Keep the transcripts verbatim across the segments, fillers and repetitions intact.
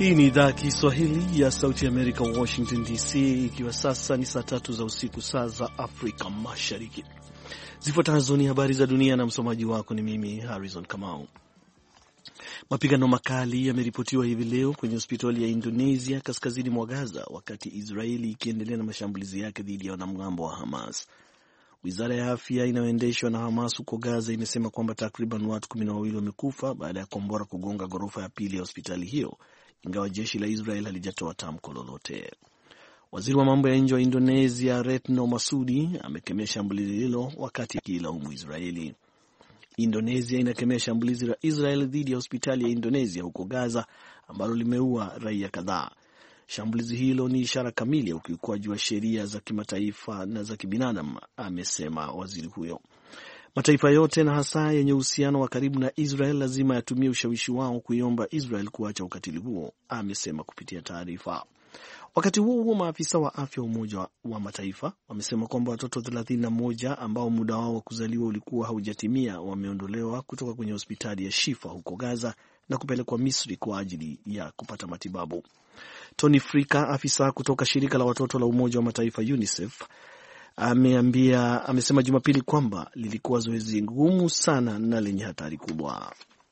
Hii ni idhaa ya Kiswahili ya Sauti ya Amerika, Washington D C, ikiwa sasa ni saa tatu za usiku, saa za Afrika Mashariki. Zifuatazo ni habari za dunia na msomaji wako ni mimi Harrison Kamau. Mapigano makali yameripotiwa hivi leo kwenye hospitali ya Indonesia kaskazini mwa Gaza, wakati Israeli ikiendelea na mashambulizi yake dhidi ya wanamgambo wa Hamas. Wizara ya afya inayoendeshwa na Hamas huko Gaza imesema kwamba takriban watu kumi na wawili wamekufa baada ya kombora kugonga ghorofa ya pili ya hospitali hiyo, ingawa jeshi la Israel halijatoa tamko lolote. Waziri wa mambo ya nje wa Indonesia Retno Marsudi amekemea shambulizi hilo wakati akilaumu Israeli. Indonesia inakemea shambulizi la Israel dhidi ya hospitali ya Indonesia huko Gaza ambalo limeua raia kadhaa. Shambulizi hilo ni ishara kamili ya ukiukwaji wa sheria za kimataifa na za kibinadamu, amesema waziri huyo. Mataifa yote na hasa yenye uhusiano wa karibu na Israel lazima yatumie ushawishi wao kuiomba Israel kuacha ukatili huo, amesema kupitia taarifa. Wakati huo huo, maafisa wa afya wa Umoja wa Mataifa wamesema kwamba watoto thelathini na moja ambao muda wao wa kuzaliwa ulikuwa haujatimia wameondolewa kutoka kwenye hospitali ya Shifa huko Gaza na kupelekwa Misri kwa ajili ya kupata matibabu. Tony Frika, afisa kutoka shirika la watoto la Umoja wa Mataifa UNICEF, ameambia amesema Jumapili kwamba lilikuwa zoezi ngumu sana na lenye hatari kubwa.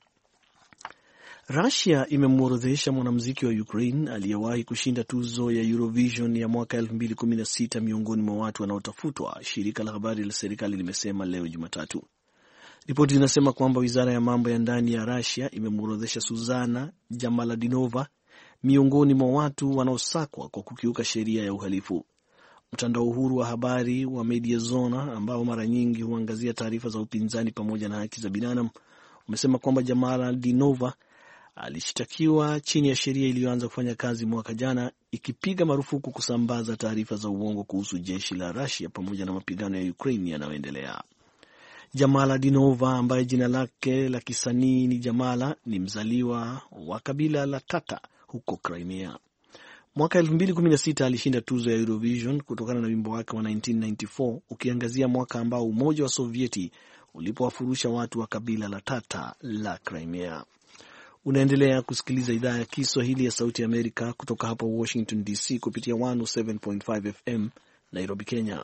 Russia imemworodhesha mwanamuziki wa Ukraine aliyewahi kushinda tuzo ya Eurovision ya mwaka elfu mbili kumi na sita miongoni mwa watu wanaotafutwa, shirika la habari la serikali limesema leo Jumatatu. Ripoti zinasema kwamba wizara ya mambo ya ndani ya Russia imemworodhesha Suzana Jamaladinova miongoni mwa watu wanaosakwa kwa kukiuka sheria ya uhalifu. Mtandao uhuru wa habari wa Mediazona, ambao mara nyingi huangazia taarifa za upinzani pamoja na haki za binadamu, umesema kwamba Jamaladinova alishtakiwa chini ya sheria iliyoanza kufanya kazi mwaka jana, ikipiga marufuku kusambaza taarifa za uongo kuhusu jeshi la Russia pamoja na mapigano ya Ukraine yanayoendelea. Jamaladinova, ambaye jina lake la kisanii ni Jamala, ni mzaliwa wa kabila la Tata huko Crimea. Mwaka elfu mbili kumi na sita alishinda tuzo ya Eurovision kutokana na wimbo wake wa elfu moja na mia tisa tisini na nne, ukiangazia mwaka ambao Umoja wa Sovieti ulipowafurusha watu wa kabila la Tata la Crimea. Unaendelea kusikiliza idhaa ya Kiswahili ya Sauti ya Amerika kutoka hapa Washington D C kupitia mia moja saba nukta tano F M Nairobi, Kenya.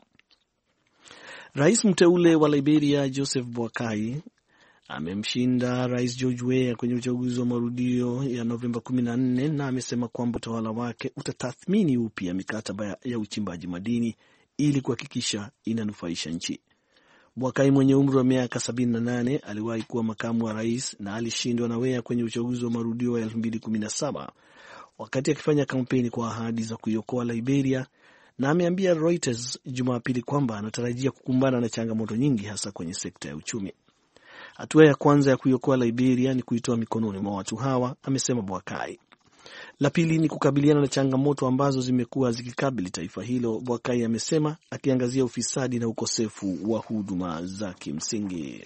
Rais mteule wa Liberia Joseph Boakai amemshinda Rais George Weah kwenye uchaguzi wa marudio ya Novemba kumi na nne na amesema kwamba utawala wake utatathmini upya mikataba ya uchimbaji madini ili kuhakikisha inanufaisha nchi. Boakai mwenye umri wa miaka sabini na nane aliwahi kuwa makamu wa rais na alishindwa na Weah kwenye uchaguzi wa marudio wa elfu mbili kumi na saba wakati akifanya kampeni kwa ahadi za kuiokoa Liberia, na ameambia Reuters Jumapili kwamba anatarajia kukumbana na changamoto nyingi hasa kwenye sekta ya uchumi. Hatua ya kwanza ya kuiokoa Liberia ni kuitoa mikononi mwa watu hawa, amesema Boakai. La pili ni kukabiliana na changamoto ambazo zimekuwa zikikabili taifa hilo, Boakai amesema, akiangazia ufisadi na ukosefu wa huduma za kimsingi.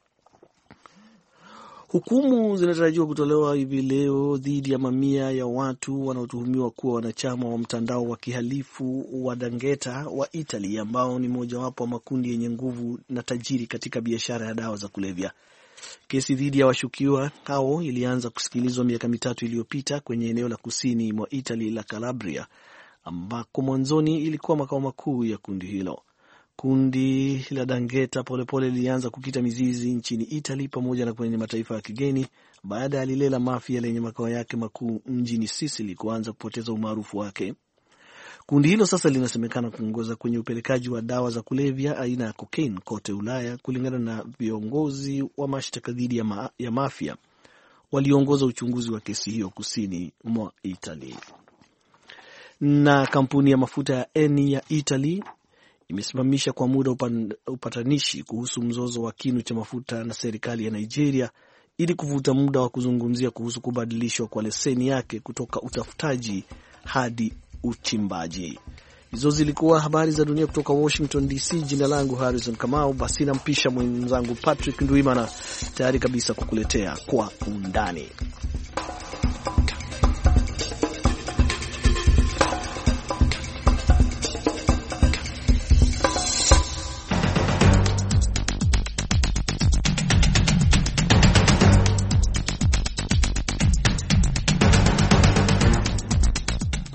Hukumu zinatarajiwa kutolewa hivi leo dhidi ya mamia ya watu wanaotuhumiwa kuwa wanachama wa mtandao wa kihalifu wa Ndrangheta wa Italy, ambao ni mojawapo wa makundi yenye nguvu na tajiri katika biashara ya dawa za kulevya. Kesi dhidi ya washukiwa hao ilianza kusikilizwa miaka mitatu iliyopita kwenye eneo la kusini mwa Italy la Calabria, ambako mwanzoni ilikuwa makao makuu ya kundi hilo. Kundi la Ndrangheta polepole lilianza kukita mizizi nchini Italy pamoja na kwenye mataifa ya kigeni baada ya lile la mafia lenye makao yake makuu mjini Sicily kuanza kupoteza umaarufu wake. Kundi hilo sasa linasemekana kuongoza kwenye upelekaji wa dawa za kulevya aina ya cocaine kote Ulaya, kulingana na viongozi wa mashtaka dhidi ya, ma ya mafia waliongoza uchunguzi wa kesi hiyo kusini mwa Italy. Na kampuni ya mafuta ya Eni ya Italy imesimamisha kwa muda upan, upatanishi kuhusu mzozo wa kinu cha mafuta na serikali ya Nigeria ili kuvuta muda wa kuzungumzia kuhusu kubadilishwa kwa leseni yake kutoka utafutaji hadi uchimbaji. Hizo zilikuwa habari za dunia kutoka Washington D C. Jina langu Harrison Kamau. Basi nampisha mwenzangu Patrick Ndwimana tayari kabisa kukuletea kwa undani.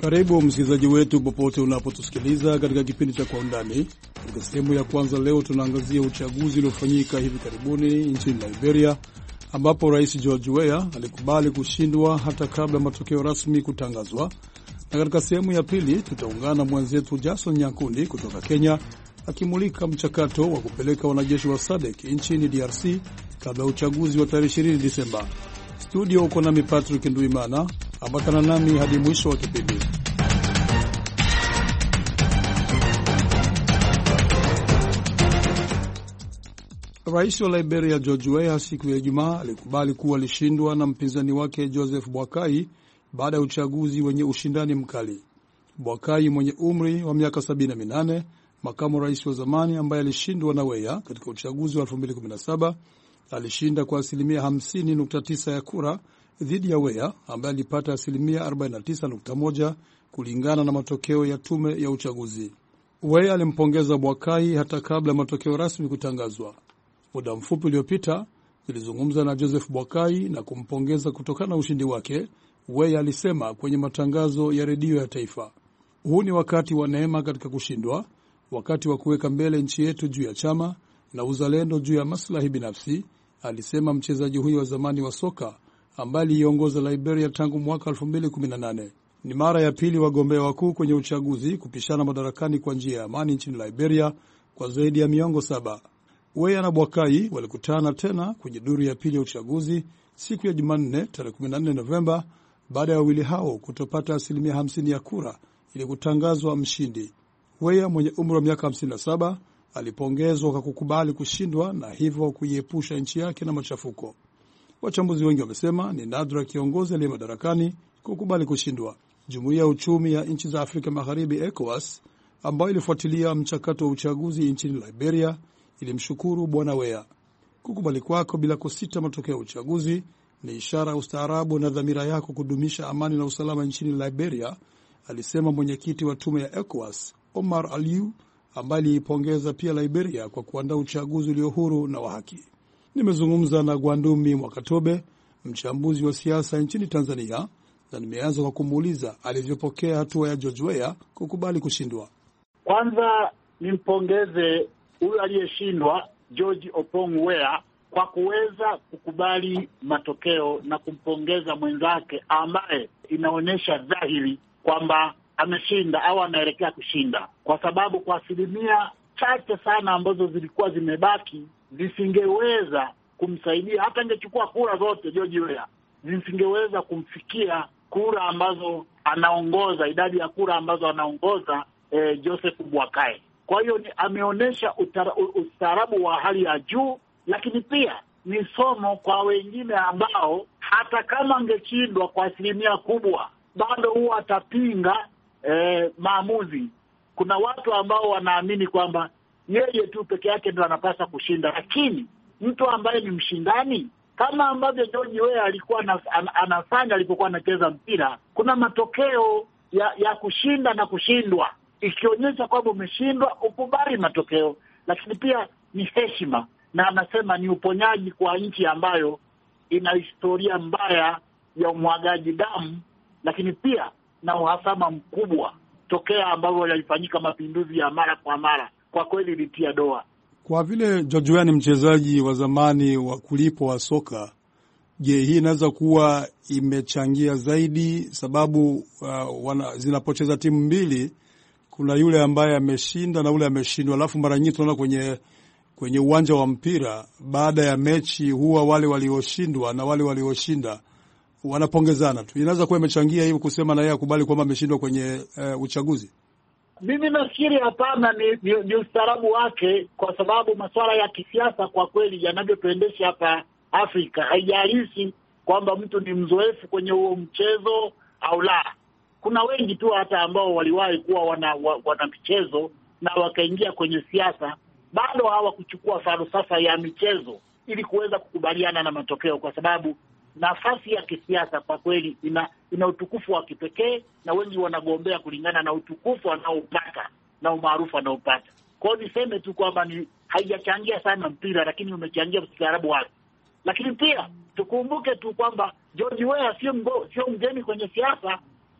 Karibu msikilizaji wetu popote unapotusikiliza katika kipindi cha Kwa Undani. Katika sehemu ya kwanza leo tunaangazia uchaguzi uliofanyika hivi karibuni nchini Liberia, ambapo Rais George Weah alikubali kushindwa hata kabla matokeo rasmi kutangazwa. Na katika sehemu ya pili tutaungana na mwenzetu Jason Nyakundi kutoka Kenya akimulika mchakato wa kupeleka wanajeshi wa S A D C nchini D R C kabla ya uchaguzi wa tarehe ishirini Disemba. Studio uko nami Patrick Nduimana, ambatana nami hadi mwisho wa kipindi. Rais wa Liberia George Weah siku ya Ijumaa alikubali kuwa alishindwa na mpinzani wake Joseph Boakai baada ya uchaguzi wenye ushindani mkali. Boakai mwenye umri wa miaka sabini na minane, makamu rais wa zamani ambaye alishindwa na Weah katika uchaguzi wa elfu mbili kumi na saba, alishinda kwa asilimia hamsini nukta tisa ya kura dhidi ya Weah ambaye alipata asilimia arobaini na tisa nukta moja kulingana na matokeo ya tume ya uchaguzi. Weah alimpongeza Boakai hata kabla matokeo rasmi kutangazwa. Muda mfupi uliopita nilizungumza na Joseph Boakai na kumpongeza kutokana na ushindi wake. Weah alisema kwenye matangazo ya redio ya taifa, huu ni wakati wa neema katika kushindwa, wakati wa kuweka mbele nchi yetu juu ya chama na uzalendo juu ya maslahi binafsi, alisema mchezaji huyo wa zamani wa soka ambaye aliongoza Liberia tangu mwaka elfu mbili kumi na nane. Ni mara ya pili wagombea wakuu kwenye uchaguzi kupishana madarakani kwa njia ya amani nchini Liberia kwa zaidi ya miongo saba. Weah na Boakai walikutana tena kwenye duru ya pili ya uchaguzi siku ya Jumanne tarehe kumi na nne Novemba baada ya wawili hao kutopata asilimia hamsini ya kura ili kutangazwa mshindi. Weah mwenye umri wa miaka hamsini na saba alipongezwa kwa kukubali kushindwa na hivyo kuiepusha nchi yake na machafuko. Wachambuzi wengi wamesema ni nadra kiongozi aliye madarakani kukubali kushindwa. Jumuiya ya uchumi ya nchi za Afrika Magharibi ECOWAS, ambayo ilifuatilia mchakato wa uchaguzi nchini Liberia, ilimshukuru bwana Weah. Kukubali kwako bila kusita matokeo ya uchaguzi ni ishara ya ustaarabu na dhamira yako kudumisha amani na usalama nchini Liberia, alisema mwenyekiti wa tume ya ECOWAS Omar Aliu, ambaye aliipongeza pia Liberia kwa kuandaa uchaguzi ulio huru na wa haki. Nimezungumza na Gwandumi Mwakatobe, mchambuzi wa siasa nchini Tanzania, na nimeanza kwa kumuuliza alivyopokea hatua ya George Weah kukubali kushindwa. Kwanza nimpongeze huyu aliyeshindwa George Opong Weah kwa kuweza kukubali matokeo na kumpongeza mwenzake ambaye inaonyesha dhahiri kwamba ameshinda au anaelekea kushinda, kwa sababu kwa asilimia chache sana ambazo zilikuwa zimebaki zisingeweza kumsaidia. Hata angechukua kura zote George Weah, zisingeweza kumfikia kura ambazo anaongoza, idadi ya kura ambazo anaongoza eh, Joseph Boakai. Kwa hiyo ameonyesha ustaarabu wa hali ya juu, lakini pia ni somo kwa wengine ambao hata kama angeshindwa kwa asilimia kubwa bado huwa atapinga eh, maamuzi. Kuna watu ambao wanaamini kwamba yeye tu peke yake ndio anapaswa kushinda, lakini mtu ambaye ni mshindani kama ambavyo George Weah alikuwa anafanya alipokuwa anacheza mpira, kuna matokeo ya, ya kushinda na kushindwa. Ikionyesha kwamba umeshindwa, ukubali matokeo, lakini pia ni heshima, na anasema ni uponyaji kwa nchi ambayo ina historia mbaya ya umwagaji damu, lakini pia na uhasama mkubwa tokea ambavyo yalifanyika mapinduzi ya mara kwa mara. Kwa kweli ilitia doa. Kwa vile George Weah ni mchezaji wa zamani wa kulipo wa soka, je, hii inaweza kuwa imechangia zaidi? Sababu uh, wana, zinapocheza timu mbili kuna yule ambaye ameshinda na yule ameshindwa, alafu mara nyingi tunaona kwenye kwenye uwanja wa mpira baada ya mechi huwa wale walioshindwa na wale walioshinda wanapongezana tu. Inaweza kuwa imechangia hiyo kusema na yeye akubali kwamba ameshindwa kwenye uh, uchaguzi. Mimi nafikiri hapana, ni, ni, ni ustaarabu wake, kwa sababu masuala ya kisiasa kwa kweli yanavyotuendesha hapa Afrika haijalishi kwamba mtu ni mzoefu kwenye huo mchezo au la. Kuna wengi tu hata ambao waliwahi kuwa wana, wana michezo na wakaingia kwenye siasa, bado hawakuchukua falsafa ya michezo ili kuweza kukubaliana na matokeo, kwa sababu nafasi ya kisiasa kwa kweli ina, ina utukufu wa kipekee, na wengi wanagombea kulingana na utukufu wanaopata na umaarufu wanaopata. Kwa hiyo niseme tu kwamba ni haijachangia sana mpira, lakini umechangia ustaarabu wake. Lakini pia tukumbuke tu kwamba George Weah sio sio mgeni kwenye siasa.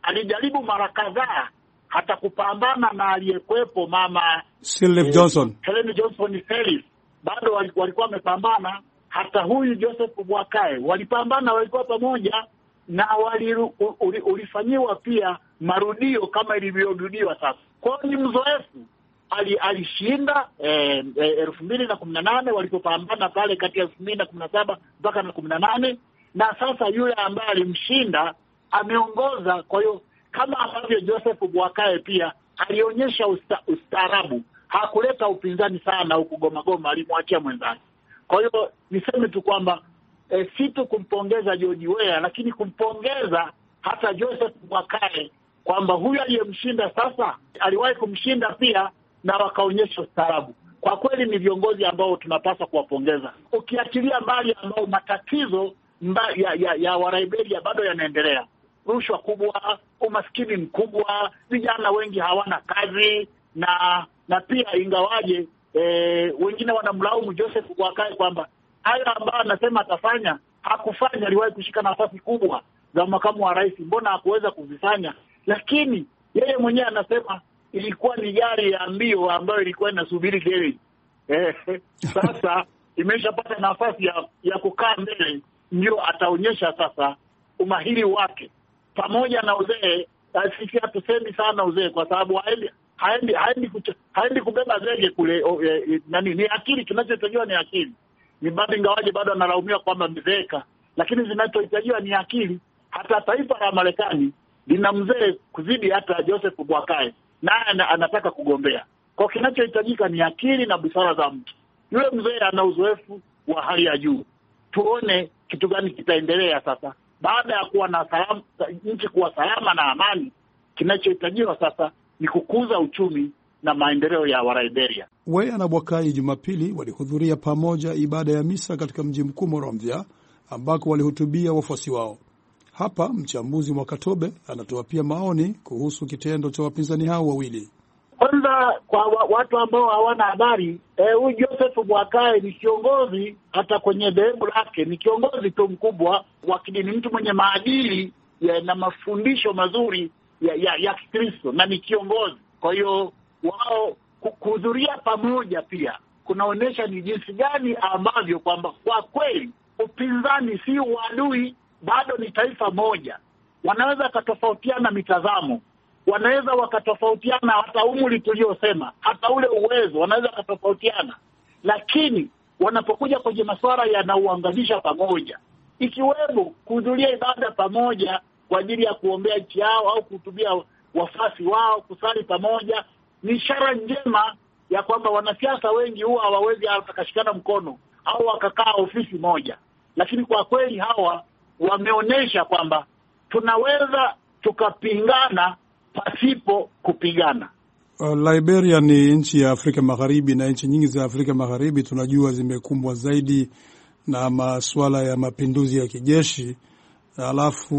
alijaribu mara kadhaa hata kupambana na aliyekwepo mama Sirleaf eh, Johnson, Helen Johnson Sirleaf, bado walikuwa wamepambana. Hata huyu Joseph Boakai walipambana, walikuwa pamoja na wali, ulifanyiwa pia marudio kama ilivyorudiwa sasa. Kwa hiyo ni mzoefu. Ali, alishinda eh, eh, elfu mbili na kumi na nane walipopambana pale kati ya elfu mbili na kumi na saba mpaka na kumi na nane, na sasa yule ambaye alimshinda ameongoza. Kwa hiyo kama ambavyo Joseph Boakai pia alionyesha usta, ustaarabu, hakuleta upinzani sana huku Goma Goma, alimwachia mwenzake. Kwa hiyo niseme tu kwamba eh, si tu kumpongeza George Weah, lakini kumpongeza hata Joseph Boakai kwamba huyu aliyemshinda sasa aliwahi kumshinda pia na wakaonyesha ustaarabu. Kwa kweli ni viongozi ambao tunapaswa kuwapongeza. Ukiachilia mbali ambao matatizo mba, ya, ya, ya Waliberia bado yanaendelea, rushwa kubwa, umaskini mkubwa, vijana wengi hawana kazi, na na pia ingawaje e, wengine wanamlaumu Joseph Boakai kwamba hayo ambayo anasema atafanya hakufanya. Aliwahi kushika nafasi kubwa za makamu wa rais, mbona hakuweza kuzifanya? Lakini yeye mwenyewe anasema ilikuwa ni gari ya mbio ambayo ilikuwa inasubiri gari. Eh, sasa imeshapata nafasi ya, ya kukaa mbele, ndio ataonyesha sasa umahiri wake. Pamoja na uzee, sisi hatusemi sana uzee kwa sababu haendi haendi haendi, haendi kubeba zege kule. O, e, nani ni akili, kinachohitajika ni akili. Ni bado ingawaje bado analaumiwa kwamba amezeeka, lakini zinazohitajika ni akili. Hata taifa la Marekani lina mzee kuzidi hata Joseph Boakai, naye anataka kugombea. Kwa kinachohitajika ni akili na busara za mtu. Yule mzee ana uzoefu wa hali ya juu. Tuone kitu gani kitaendelea sasa baada ya kuwa na salama, nchi kuwa salama na amani. Kinachohitajika sasa ni kukuza uchumi na maendeleo ya Waliberia. Weah na Boakai Jumapili walihudhuria pamoja ibada ya misa katika mji mkuu Monrovia, ambako walihutubia wafuasi wao. Hapa mchambuzi Mwakatobe anatoa pia maoni kuhusu kitendo cha wapinzani hao wawili. Kwanza, kwa watu ambao hawana habari, huyu eh, Joseph Boakai ni kiongozi, hata kwenye dhehebu lake ni kiongozi tu mkubwa wa kidini, mtu mwenye maadili ya, na mafundisho mazuri ya ya, ya Kikristo, na ni kiongozi. Kwa hiyo wao kuhudhuria pamoja pia kunaonyesha ni jinsi gani ambavyo kwamba kwa kweli upinzani si uadui, bado ni taifa moja. Wanaweza wakatofautiana mitazamo, wanaweza wakatofautiana hata umri tuliosema, hata ule uwezo wanaweza wakatofautiana, lakini wanapokuja kwenye masuala yanauanganisha pamoja, ikiwemo kuhudhuria ibada pamoja kwa ajili ya kuombea nchi yao au kuhutubia wafasi wao, kusali pamoja, ni ishara njema ya kwamba wanasiasa wengi huwa hawawezi wakashikana mkono au wakakaa ofisi moja, lakini kwa kweli hawa wameonyesha kwamba tunaweza tukapingana pasipo kupigana. Uh, Liberia ni nchi ya Afrika Magharibi, na nchi nyingi za Afrika Magharibi tunajua zimekumbwa zaidi na masuala ya mapinduzi ya kijeshi. Alafu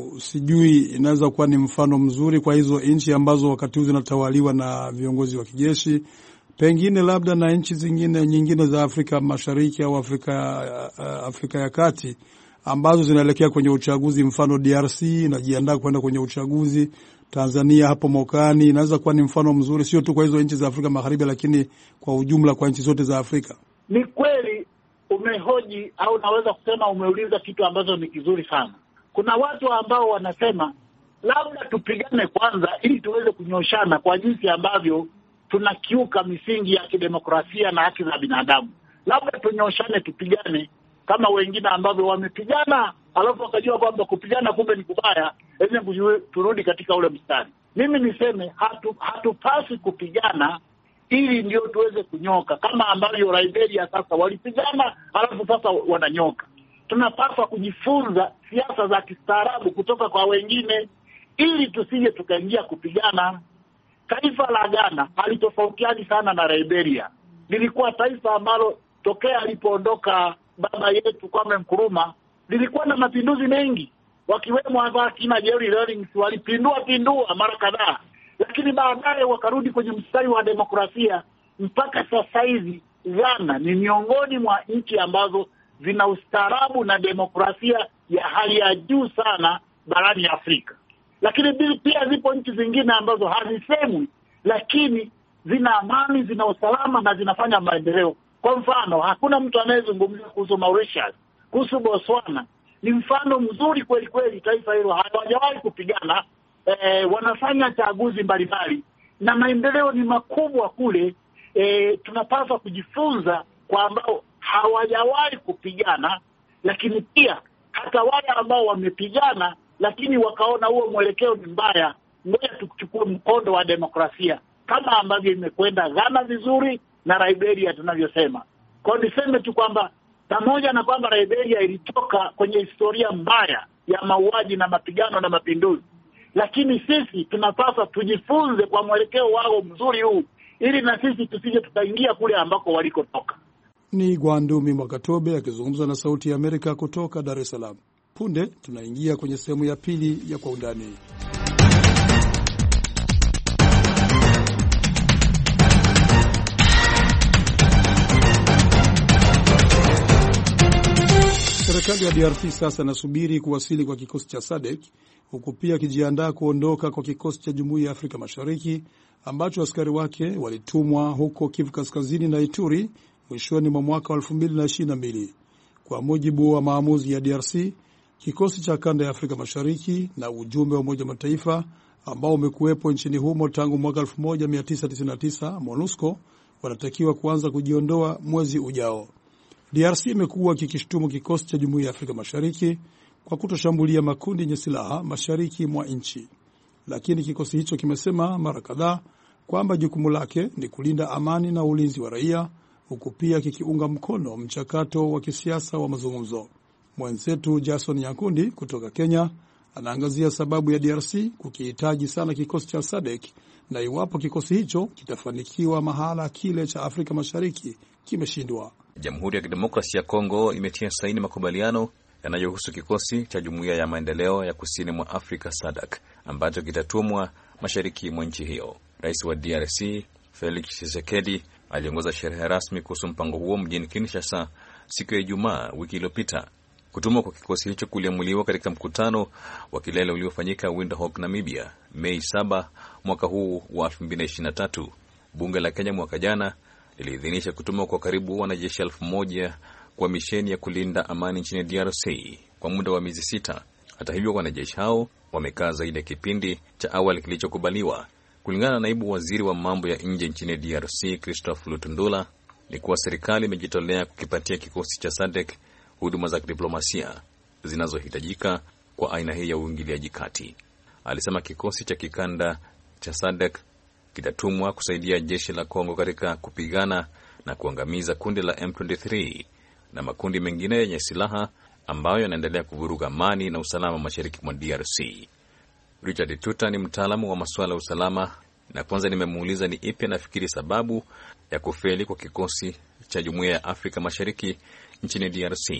sijui inaweza kuwa ni mfano mzuri kwa hizo nchi ambazo wakati huu zinatawaliwa na viongozi wa kijeshi, pengine labda na nchi zingine nyingine za Afrika Mashariki au Afrika, uh, Afrika ya Kati ambazo zinaelekea kwenye uchaguzi. Mfano D R C inajiandaa kwenda kwenye uchaguzi, Tanzania hapo mwakani. Inaweza kuwa ni mfano mzuri, sio tu kwa hizo nchi za Afrika Magharibi, lakini kwa ujumla kwa nchi zote za Afrika. Ni kweli umehoji au naweza kusema umeuliza kitu ambacho ni kizuri sana. Kuna watu ambao wanasema labda tupigane kwanza ili tuweze kunyoshana kwa jinsi ambavyo tunakiuka misingi ya kidemokrasia na haki za binadamu. Labda tunyoshane, tupigane kama wengine ambavyo wamepigana alafu wakajua kwamba kupigana kumbe ni kubaya, hebu turudi katika ule mstari. Mimi niseme hatu hatupasi kupigana ili ndio tuweze kunyoka kama ambavyo Liberia sasa walipigana alafu sasa wananyoka. Tunapaswa kujifunza siasa za kistaarabu kutoka kwa wengine ili tusije tukaingia kupigana. Taifa la Ghana halitofautiani sana na Liberia. Lilikuwa taifa ambalo tokea alipoondoka baba yetu Kwame Nkrumah lilikuwa na mapinduzi mengi, wakiwemo hapa kina Jerry Rawlings walipindua pindua mara kadhaa, lakini baadaye wakarudi kwenye mstari wa demokrasia. Mpaka sasa hivi Ghana ni miongoni mwa nchi ambazo zina ustaarabu na demokrasia ya hali ya juu sana barani Afrika. Lakini pia zipo nchi zingine ambazo hazisemwi, lakini zina amani, zina usalama na zinafanya maendeleo. Kwa mfano, hakuna mtu anayezungumzia kuhusu Mauritius, kuhusu Botswana. Ni mfano mzuri kweli kweli, taifa hilo hawajawahi kupigana, e, wanafanya chaguzi mbalimbali na maendeleo ni makubwa kule. E, tunapaswa kujifunza kwa ambao hawajawahi kupigana, lakini pia hata wale ambao wamepigana lakini wakaona huo mwelekeo ni mbaya, ngoja tuchukue mkondo wa demokrasia kama ambavyo imekwenda Ghana vizuri na Liberia tunavyosema. Kwa niseme tu kwamba pamoja na kwamba Liberia ilitoka kwenye historia mbaya ya mauaji na mapigano na mapinduzi, lakini sisi tunapaswa tujifunze kwa mwelekeo wao mzuri huu, ili na sisi tusije tukaingia kule ambako walikotoka. Ni Gwandumi Mwakatobe akizungumza na Sauti ya Amerika kutoka Dar es Salaam. Punde tunaingia kwenye sehemu ya pili ya Kwa Undani. Serikali ya D R C sasa nasubiri kuwasili kwa kikosi cha S A D C, huku pia kijiandaa kuondoka kwa kikosi cha Jumuiya ya Afrika Mashariki ambacho askari wake walitumwa huko Kivu Kaskazini na Ituri mwishoni mwa mwaka wa elfu mbili na ishirini na mbili. Kwa mujibu wa maamuzi ya D R C, kikosi cha kanda ya Afrika Mashariki na ujumbe wa Umoja Mataifa ambao umekuwepo nchini humo tangu mwaka elfu moja mia tisa tisini na tisa, MONUSCO, wanatakiwa kuanza kujiondoa mwezi ujao. D R C imekuwa kikishtumu kikosi cha Jumuiya ya Afrika Mashariki kwa kutoshambulia makundi yenye silaha mashariki mwa nchi. Lakini kikosi hicho kimesema mara kadhaa kwamba jukumu lake ni kulinda amani na ulinzi wa raia, huku pia kikiunga mkono mchakato wa kisiasa wa mazungumzo. Mwenzetu Jason Nyakundi kutoka Kenya anaangazia sababu ya D R C kukihitaji sana kikosi cha S A D C na iwapo kikosi hicho kitafanikiwa mahala kile cha Afrika Mashariki kimeshindwa. Jamhuri ya Kidemokrasia ya Kongo imetia saini makubaliano yanayohusu kikosi cha Jumuiya ya Maendeleo ya Kusini mwa Afrika S A D C ambacho kitatumwa mashariki mwa nchi hiyo. Rais wa D R C Felix Tshisekedi aliongoza sherehe rasmi kuhusu mpango huo mjini Kinshasa siku ya Ijumaa wiki iliyopita. Kutumwa kwa kikosi hicho kuliamuliwa katika mkutano wa kilele uliofanyika Windhoek, Namibia, Mei saba mwaka huu wa elfu mbili na ishirini na tatu. Bunge la Kenya mwaka jana liliidhinisha kutumwa kwa karibu wanajeshi elfu moja kwa misheni ya kulinda amani nchini D R C kwa muda wa miezi sita. Hata hivyo, wanajeshi hao wamekaa zaidi ya kipindi cha awali kilichokubaliwa. Kulingana na naibu waziri wa mambo ya nje nchini D R C Christophe Lutundula, ni kuwa serikali imejitolea kukipatia kikosi cha S A D C huduma za kidiplomasia zinazohitajika kwa aina hii ya uingiliaji kati. Alisema kikosi cha kikanda cha S A D C kitatumwa kusaidia jeshi la Kongo katika kupigana na kuangamiza kundi la M ishirini na tatu na makundi mengine yenye silaha ambayo yanaendelea kuvuruga amani na usalama mashariki mwa D R C. Richard Tuta ni mtaalamu wa masuala ya usalama, na kwanza nimemuuliza ni ipi anafikiri sababu ya kufeli kwa kikosi cha Jumuiya ya Afrika Mashariki nchini D R C.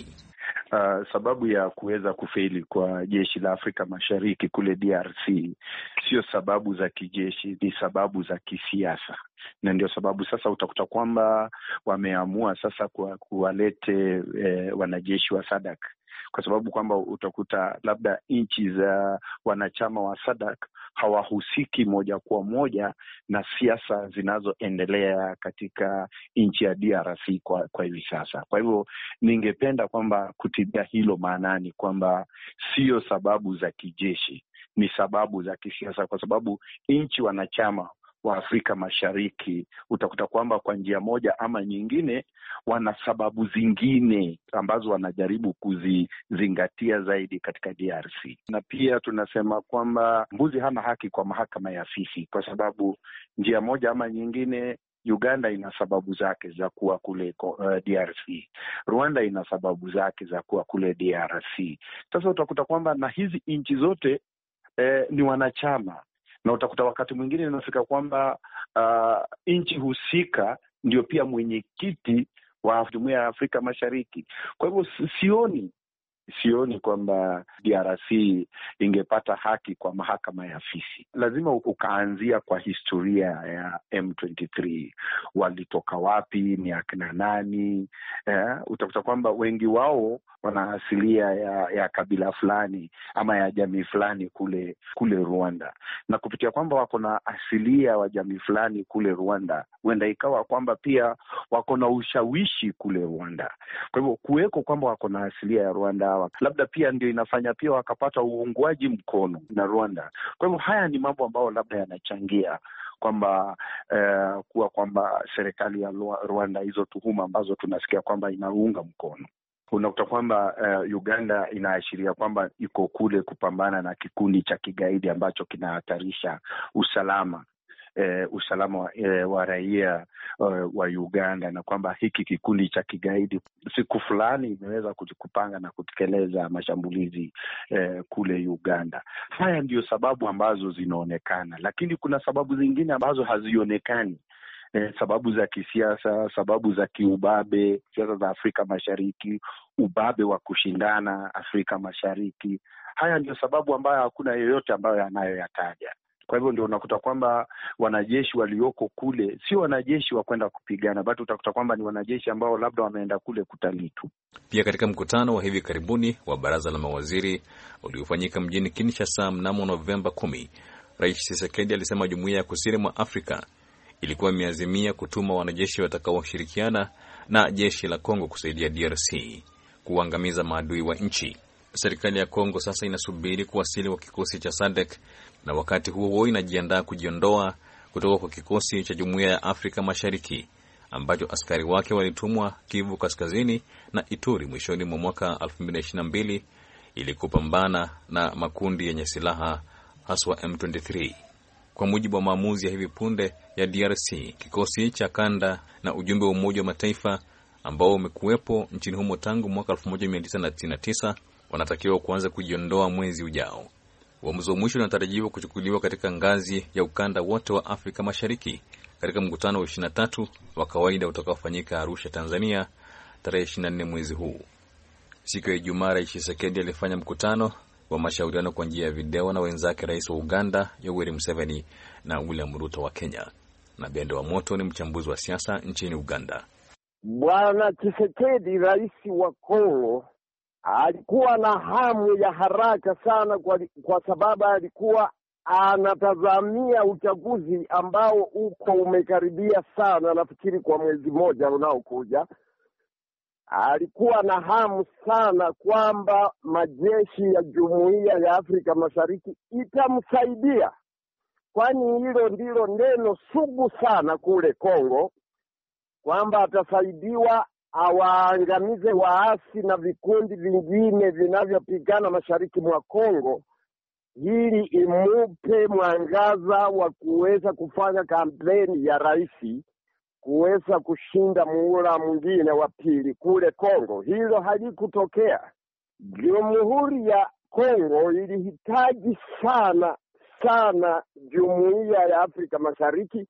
Uh, sababu ya kuweza kufeli kwa jeshi la Afrika Mashariki kule D R C sio sababu za kijeshi, ni sababu za kisiasa. Na ndio sababu sasa utakuta kwamba wameamua sasa kwa kuwalete eh, wanajeshi wa S A D C, kwa sababu kwamba utakuta labda nchi za wanachama wa S A D C hawahusiki moja kwa moja na siasa zinazoendelea katika nchi ya D R C kwa, kwa hivi sasa. Kwa hivyo ningependa kwamba kutilia hilo maanani kwamba sio sababu za kijeshi, ni sababu za kisiasa, kwa sababu nchi wanachama wa Afrika Mashariki utakuta kwamba kwa njia moja ama nyingine wana sababu zingine ambazo wanajaribu kuzizingatia zaidi katika D R C. Na pia tunasema kwamba mbuzi hana haki kwa mahakama ya fisi, kwa sababu njia moja ama nyingine Uganda ina sababu zake za kuwa kule uh, D R C. Rwanda ina sababu zake za kuwa kule D R C. Sasa utakuta kwamba na hizi nchi zote eh, ni wanachama, na utakuta wakati mwingine inafika kwamba uh, nchi husika ndio pia mwenyekiti wa Jumuiya ya Afrika Mashariki. Kwa hivyo sioni Sioni kwamba D R C ingepata haki kwa mahakama ya fisi. Lazima ukaanzia kwa historia ya M ishirini na tatu. Walitoka wapi? Ni akina nani? Eh, utakuta kwamba wengi wao wana asilia ya, ya kabila fulani ama ya jamii fulani kule kule Rwanda. Na kupitia kwamba wako na asilia wa jamii fulani kule Rwanda, huenda ikawa kwamba pia wako na ushawishi kule Rwanda. Kwa hivyo kuweko kwamba wako na asilia ya Rwanda, labda pia ndio inafanya pia wakapata uungwaji mkono na Rwanda. Kwa hivyo haya ni mambo ambayo labda yanachangia kwamba eh, kuwa kwamba serikali ya Rwanda, hizo tuhuma ambazo tunasikia kwamba inaunga mkono, unakuta kwamba uh, Uganda inaashiria kwamba iko kule kupambana na kikundi cha kigaidi ambacho kinahatarisha usalama uh, usalama wa, uh, wa raia uh, wa Uganda, na kwamba hiki kikundi cha kigaidi siku fulani imeweza kupanga na kutekeleza mashambulizi uh, kule Uganda. Haya ndio sababu ambazo zinaonekana, lakini kuna sababu zingine ambazo hazionekani. Eh, sababu za kisiasa, sababu za kiubabe, siasa za Afrika Mashariki, ubabe wa kushindana Afrika Mashariki. Haya ndio sababu ambayo hakuna yeyote ambayo anayoyataja. Kwa hivyo ndio unakuta kwamba wanajeshi walioko kule sio wanajeshi wa kwenda kupigana, bali utakuta kwamba ni wanajeshi ambao labda wameenda kule kutalii tu. Pia katika mkutano wa hivi karibuni wa baraza la mawaziri uliofanyika mjini Kinshasa mnamo Novemba kumi, Rais Tshisekedi alisema Jumuiya ya Kusini mwa Afrika ilikuwa imeazimia kutuma wanajeshi watakaoshirikiana na jeshi la Kongo kusaidia D R C kuangamiza maadui wa nchi. Serikali ya Kongo sasa inasubiri kuwasili kwa kikosi cha S A D C, na wakati huo huo inajiandaa kujiondoa kutoka kwa kikosi cha Jumuiya ya Afrika Mashariki ambacho askari wake walitumwa Kivu Kaskazini na Ituri mwishoni mwa mwaka elfu mbili ishirini na mbili ili kupambana na makundi yenye silaha haswa M ishirini na tatu. Kwa mujibu wa maamuzi ya hivi punde ya D R C, kikosi cha kanda na ujumbe wa Umoja wa Mataifa ambao umekuwepo nchini humo tangu mwaka elfu moja mia tisa tisini na tisa wanatakiwa kuanza kujiondoa mwezi ujao. Uamuzi wa mwisho unatarajiwa kuchukuliwa katika ngazi ya ukanda wote wa Afrika Mashariki katika mkutano wa ishirini na tatu wa kawaida utakaofanyika Arusha, Tanzania, tarehe ishirini na nne mwezi huu. Siku ya Ijumaa, Rais Tshisekedi alifanya mkutano wa mashauriano kwa njia ya video na wenzake Rais wa Uganda Yoweri Museveni na William Ruto wa Kenya. Na Bendo wa Moto ni mchambuzi wa siasa nchini Uganda. Bwana Tshisekedi, rais wa Kongo, alikuwa na hamu ya haraka sana kwa, kwa sababu alikuwa anatazamia uchaguzi ambao uko umekaribia sana, nafikiri kwa mwezi mmoja unaokuja. Alikuwa na hamu sana kwamba majeshi ya Jumuiya ya Afrika Mashariki itamsaidia, kwani hilo ndilo neno sugu sana kule Kongo, kwamba atasaidiwa awaangamize waasi na vikundi vingine vinavyopigana mashariki mwa Kongo, ili imupe mwangaza wa kuweza kufanya kampeni ya rais kuweza kushinda muhula mwingine wa pili kule Kongo. Hilo halikutokea. Jamhuri ya Kongo ilihitaji sana sana Jumuiya ya Afrika Mashariki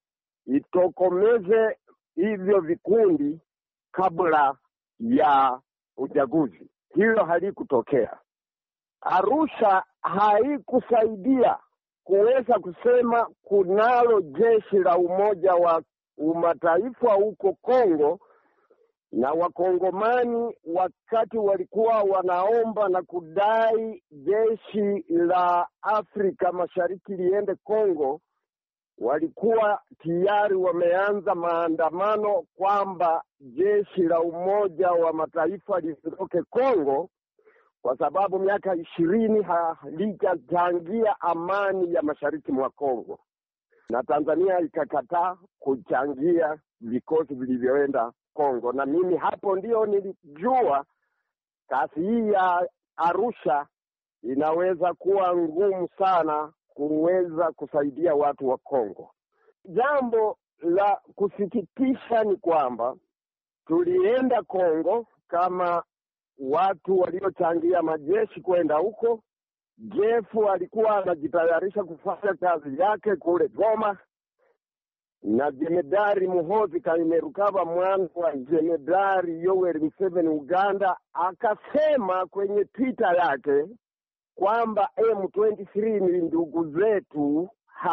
itokomeze hivyo vikundi kabla ya uchaguzi. Hilo halikutokea. Arusha haikusaidia kuweza kusema kunalo jeshi la Umoja wa Mataifa huko Kongo, na wakongomani wakati walikuwa wanaomba na kudai jeshi la Afrika Mashariki liende Kongo, walikuwa tayari wameanza maandamano kwamba jeshi la Umoja wa Mataifa liondoke Kongo, kwa sababu miaka ishirini halijachangia amani ya mashariki mwa Kongo, na Tanzania ikakataa kuchangia vikosi vilivyoenda Kongo. Na mimi hapo ndio nilijua kasi hii ya Arusha inaweza kuwa ngumu sana kuweza kusaidia watu wa Kongo. Jambo la kusikitisha ni kwamba tulienda Kongo kama watu waliochangia majeshi kwenda huko. Jefu alikuwa anajitayarisha kufanya kazi yake kule Goma, na Jemedari Muhoozi Kainerugaba mwana wa Jemedari Yoweri Museveni Uganda, akasema kwenye Twitter yake kwamba M ishirini na tatu ni ndugu zetu,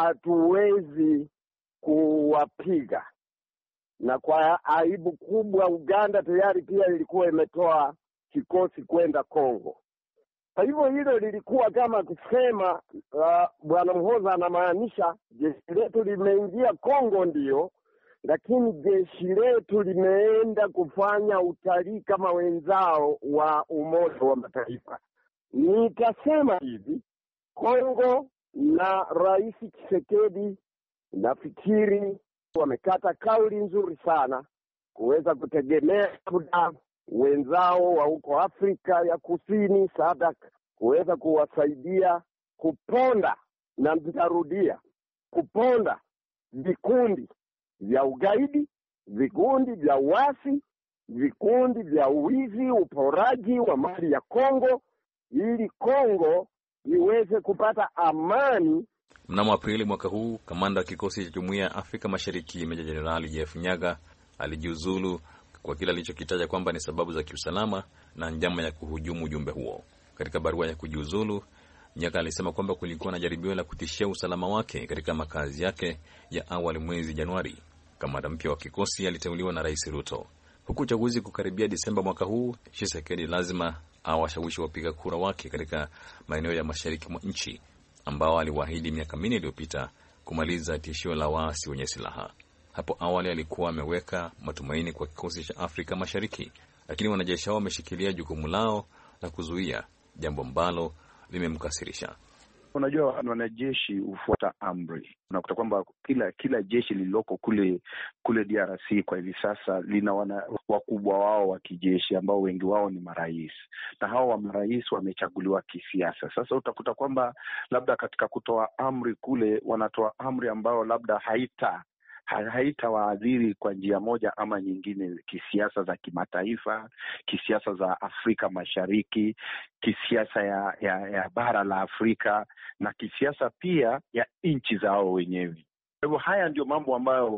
hatuwezi kuwapiga. Na kwa aibu kubwa, Uganda tayari pia ilikuwa imetoa kikosi kwenda Kongo. Kwa hivyo hilo lilikuwa kama kusema uh, Bwana Muhoozi anamaanisha jeshi letu limeingia Kongo ndio, lakini jeshi letu limeenda kufanya utalii kama wenzao wa Umoja wa Mataifa. Nitasema hivi, Kongo na Rais Tshisekedi nafikiri wamekata kauli nzuri sana kuweza kutegemea labda wenzao wa huko Afrika ya Kusini SADC kuweza kuwasaidia kuponda, na nitarudia, kuponda vikundi vya ugaidi, vikundi vya uasi, vikundi vya uwizi, uporaji wa mali ya Kongo, ili Kongo iweze kupata amani. Mnamo Aprili mwaka huu, kamanda wa kikosi cha Jumuiya ya Afrika Mashariki Meja Jenerali Jeff Nyaga alijiuzulu kwa kile alichokitaja kwamba ni sababu za kiusalama na njama ya kuhujumu ujumbe huo. Katika barua ya kujiuzulu, Nyaga alisema kwamba kulikuwa na jaribio la kutishia usalama wake katika makazi yake ya awali mwezi Januari. Kamanda mpya wa kikosi aliteuliwa na Rais Ruto. Huku uchaguzi kukaribia Disemba mwaka huu, Tshisekedi lazima awashawishi wapiga kura wake katika maeneo ya mashariki mwa nchi ambao aliwaahidi miaka minne iliyopita kumaliza tishio la waasi wenye silaha. Hapo awali alikuwa ameweka matumaini kwa kikosi cha Afrika Mashariki, lakini wanajeshi hao wameshikilia jukumu lao la kuzuia, jambo ambalo limemkasirisha. Unajua, wanajeshi hufuata amri. Unakuta kwamba kila kila jeshi lililoko kule kule D R C kwa hivi sasa lina wana, wakubwa wao wa kijeshi ambao wengi wao ni marais, na hao wa marais wamechaguliwa kisiasa. Sasa utakuta kwamba labda katika kutoa amri kule wanatoa amri ambao labda haita haitawaadhiri kwa njia moja ama nyingine, kisiasa za kimataifa, kisiasa za Afrika Mashariki, kisiasa ya, ya, ya bara la Afrika, na kisiasa pia ya nchi zao wenyewe. Kwa hivyo haya ndio mambo ambayo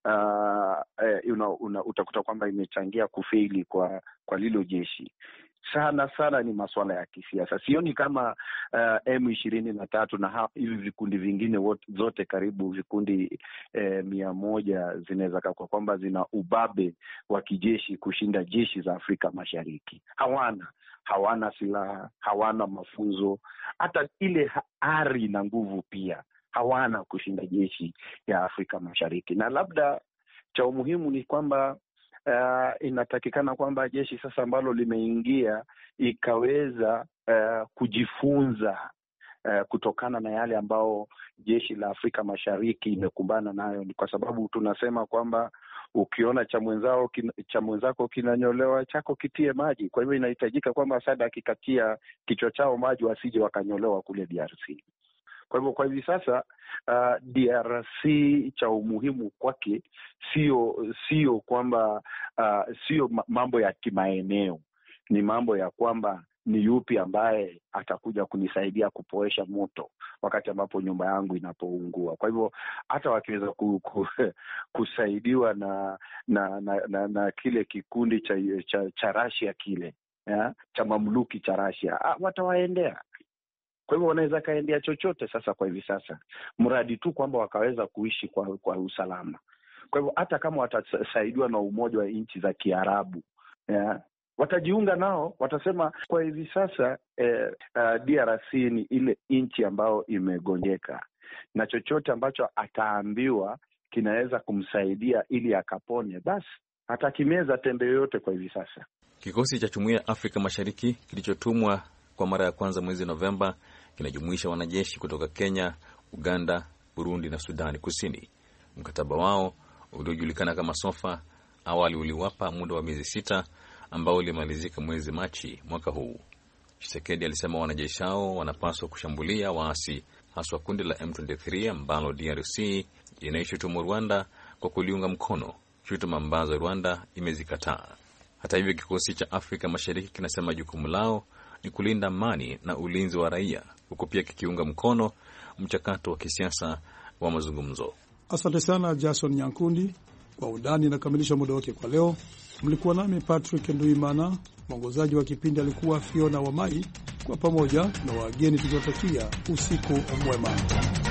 uh, eh, una, una, utakuta kwamba imechangia kufeli kwa kwa lilo jeshi. Sana sana ni masuala ya kisiasa. Sioni kama uh, M ishirini na tatu na hivi vikundi vingine wote, zote karibu vikundi eh, mia moja zinaweza kwa kwamba zina ubabe wa kijeshi kushinda jeshi za Afrika Mashariki. Hawana hawana silaha, hawana mafunzo, hata ile ari na nguvu pia hawana kushinda jeshi ya Afrika Mashariki. Na labda cha umuhimu ni kwamba Uh, inatakikana kwamba jeshi sasa ambalo limeingia ikaweza uh, kujifunza uh, kutokana na yale ambao jeshi la Afrika Mashariki imekumbana nayo, kwa sababu tunasema kwamba ukiona cha mwenzao kin, cha mwenzako kinanyolewa chako kitie maji. Kwa hivyo inahitajika kwamba SADC kikatia kichwa chao maji wasije wakanyolewa kule D R C. Kwa hivyo kwa hivi sasa uh, D R C cha umuhimu kwake sio sio kwamba uh, sio mambo ya kimaeneo, ni mambo ya kwamba ni yupi ambaye atakuja kunisaidia kupoesha moto wakati ambapo nyumba yangu inapoungua. Kwa hivyo hata wakiweza ku, ku, kusaidiwa na na, na na na kile kikundi cha cha, cha Russia kile ya, cha mamluki cha Russia, ah, watawaendea. Kwa hivyo wanaweza kaendea chochote sasa kwa hivi sasa, mradi tu kwamba wakaweza kuishi kwa kwa usalama. Kwa hivyo hata kama watasaidiwa na Umoja wa Nchi za Kiarabu, ya, watajiunga nao, watasema kwa hivi sasa eh, uh, D R C ni ile nchi ambayo imegonjeka, na chochote ambacho ataambiwa kinaweza kumsaidia ili akapone, basi atakimeza tembe yote kwa hivi sasa. Kikosi cha Jumuiya ya Afrika Mashariki kilichotumwa kwa mara ya kwanza mwezi Novemba kinajumuisha wanajeshi kutoka Kenya, Uganda, Burundi na Sudani Kusini. Mkataba wao uliojulikana kama SOFA awali uliwapa muda wa miezi sita ambao ulimalizika mwezi Machi mwaka huu. Tshisekedi alisema wanajeshi hao wanapaswa kushambulia waasi, haswa kundi la M ishirini na tatu ambalo D R C inaishutumu Rwanda kwa kuliunga mkono, shutuma ambazo Rwanda imezikataa. Hata hivyo, kikosi cha Afrika Mashariki kinasema jukumu lao ni kulinda amani na ulinzi wa raia, huku pia kikiunga mkono mchakato wa kisiasa wa mazungumzo. Asante sana Jason Nyankundi. Kwa undani inakamilisha muda wake kwa leo. Mlikuwa nami Patrick Nduimana, mwongozaji wa kipindi alikuwa Fiona Wamai. Kwa pamoja na wageni tukiwatakia usiku mwema.